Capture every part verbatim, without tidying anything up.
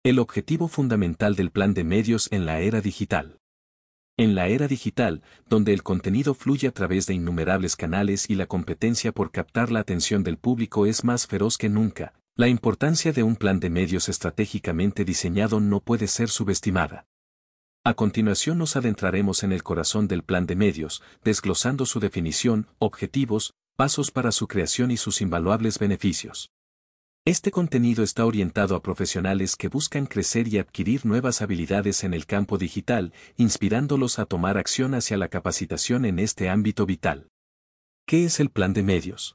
El objetivo fundamental del plan de medios en la era digital. En la era digital, donde el contenido fluye a través de innumerables canales y la competencia por captar la atención del público es más feroz que nunca, la importancia de un plan de medios estratégicamente diseñado no puede ser subestimada. A continuación nos adentraremos en el corazón del plan de medios, desglosando su definición, objetivos, pasos para su creación y sus invaluables beneficios. Este contenido está orientado a profesionales que buscan crecer y adquirir nuevas habilidades en el campo digital, inspirándolos a tomar acción hacia la capacitación en este ámbito vital. ¿Qué es el plan de medios?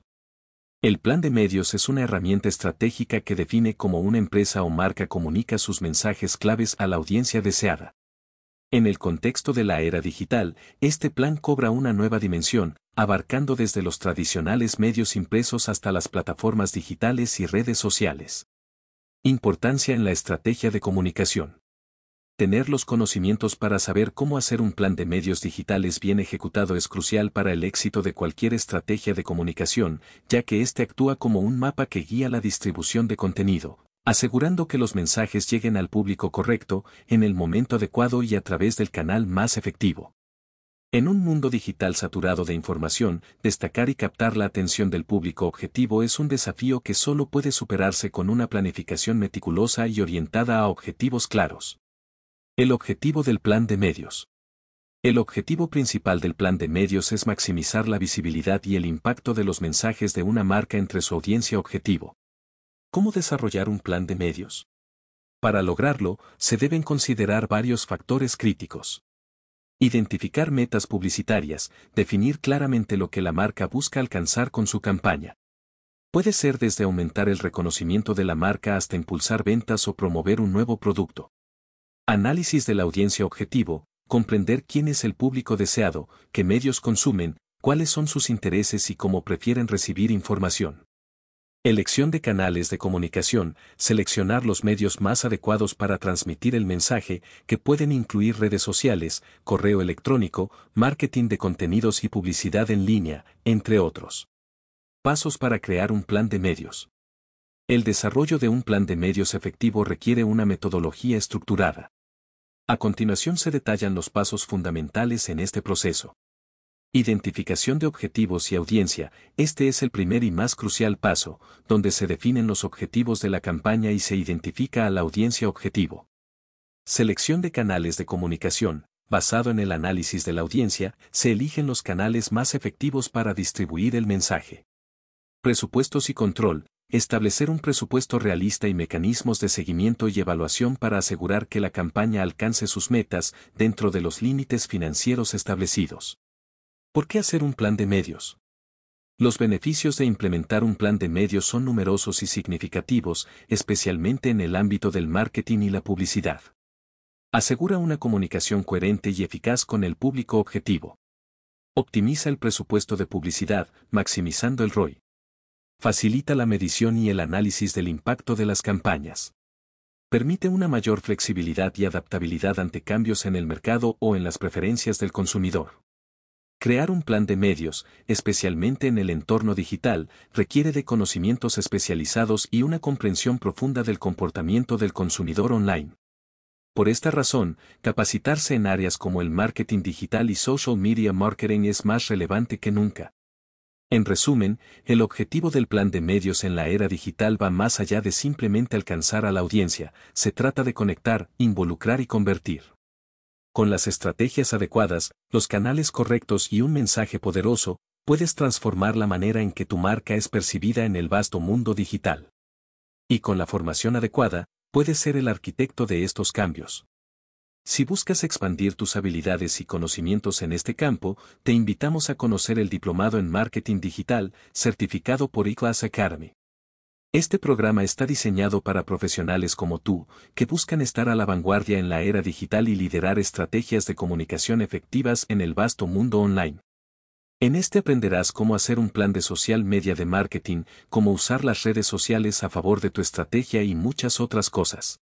El plan de medios es una herramienta estratégica que define cómo una empresa o marca comunica sus mensajes claves a la audiencia deseada. En el contexto de la era digital, este plan cobra una nueva dimensión, abarcando desde los tradicionales medios impresos hasta las plataformas digitales y redes sociales. Importancia en la estrategia de comunicación. Tener los conocimientos para saber cómo hacer un plan de medios digitales bien ejecutado es crucial para el éxito de cualquier estrategia de comunicación, ya que éste actúa como un mapa que guía la distribución de contenido, asegurando que los mensajes lleguen al público correcto, en el momento adecuado y a través del canal más efectivo. En un mundo digital saturado de información, destacar y captar la atención del público objetivo es un desafío que solo puede superarse con una planificación meticulosa y orientada a objetivos claros. El objetivo del plan de medios. El objetivo principal del plan de medios es maximizar la visibilidad y el impacto de los mensajes de una marca entre su audiencia objetivo. ¿Cómo desarrollar un plan de medios? Para lograrlo, se deben considerar varios factores críticos. Identificar metas publicitarias, definir claramente lo que la marca busca alcanzar con su campaña. Puede ser desde aumentar el reconocimiento de la marca hasta impulsar ventas o promover un nuevo producto. Análisis de la audiencia objetivo, comprender quién es el público deseado, qué medios consumen, cuáles son sus intereses y cómo prefieren recibir información. Elección de canales de comunicación, seleccionar los medios más adecuados para transmitir el mensaje, que pueden incluir redes sociales, correo electrónico, marketing de contenidos y publicidad en línea, entre otros. Pasos para crear un plan de medios. El desarrollo de un plan de medios efectivo requiere una metodología estructurada. A continuación se detallan los pasos fundamentales en este proceso. Identificación de objetivos y audiencia. Este es el primer y más crucial paso, donde se definen los objetivos de la campaña y se identifica a la audiencia objetivo. Selección de canales de comunicación. Basado en el análisis de la audiencia, se eligen los canales más efectivos para distribuir el mensaje. Presupuestos y control. Establecer un presupuesto realista y mecanismos de seguimiento y evaluación para asegurar que la campaña alcance sus metas dentro de los límites financieros establecidos. ¿Por qué hacer un plan de medios? Los beneficios de implementar un plan de medios son numerosos y significativos, especialmente en el ámbito del marketing y la publicidad. Asegura una comunicación coherente y eficaz con el público objetivo. Optimiza el presupuesto de publicidad, maximizando el R O I. Facilita la medición y el análisis del impacto de las campañas. Permite una mayor flexibilidad y adaptabilidad ante cambios en el mercado o en las preferencias del consumidor. Crear un plan de medios, especialmente en el entorno digital, requiere de conocimientos especializados y una comprensión profunda del comportamiento del consumidor online. Por esta razón, capacitarse en áreas como el marketing digital y social media marketing es más relevante que nunca. En resumen, el objetivo del plan de medios en la era digital va más allá de simplemente alcanzar a la audiencia, se trata de conectar, involucrar y convertir. Con las estrategias adecuadas, los canales correctos y un mensaje poderoso, puedes transformar la manera en que tu marca es percibida en el vasto mundo digital. Y con la formación adecuada, puedes ser el arquitecto de estos cambios. Si buscas expandir tus habilidades y conocimientos en este campo, te invitamos a conocer el Diplomado en Marketing Digital, certificado por eClass Academy. Este programa está diseñado para profesionales como tú, que buscan estar a la vanguardia en la era digital y liderar estrategias de comunicación efectivas en el vasto mundo online. En este aprenderás cómo hacer un plan de social media de marketing, cómo usar las redes sociales a favor de tu estrategia y muchas otras cosas.